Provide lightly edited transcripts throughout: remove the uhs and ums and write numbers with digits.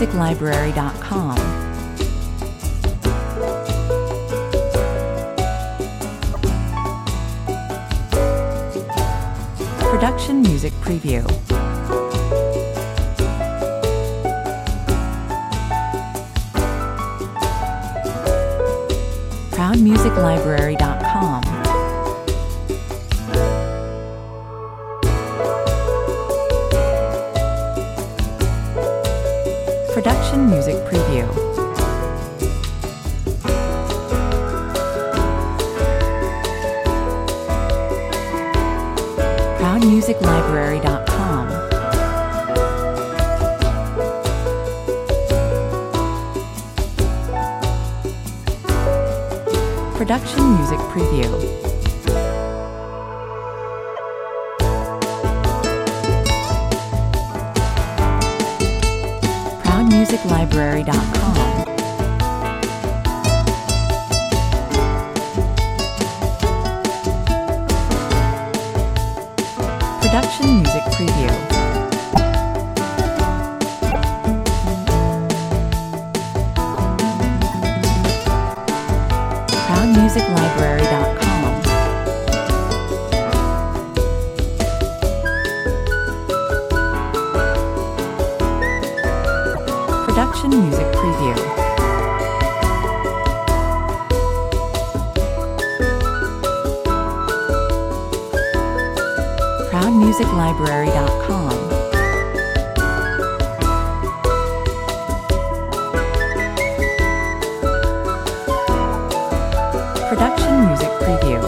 ProudMusicLibrary.com. Production Music Preview. ProudMusicLibrary.com. Production Music Preview. ProudMusicLibrary.com. Production Music Preview. ProudMusicLibrary.com. Production Music Preview. ProudMusicLibrary.com. Production Music Preview. ProudMusicLibrary.com. Production Music Preview.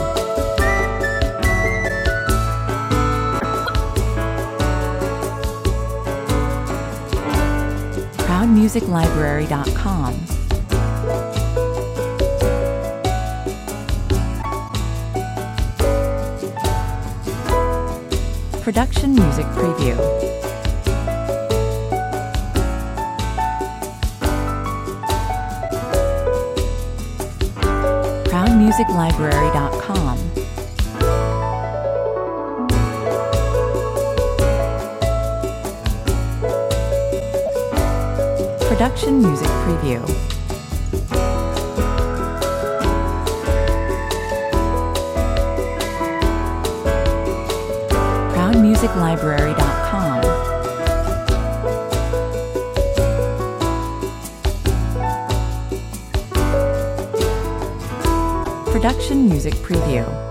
ProudMusicLibrary.com. Production Music Preview. ProudMusicLibrary.com. Production Music Preview. ProudMusicLibrary.com. Production Music Preview.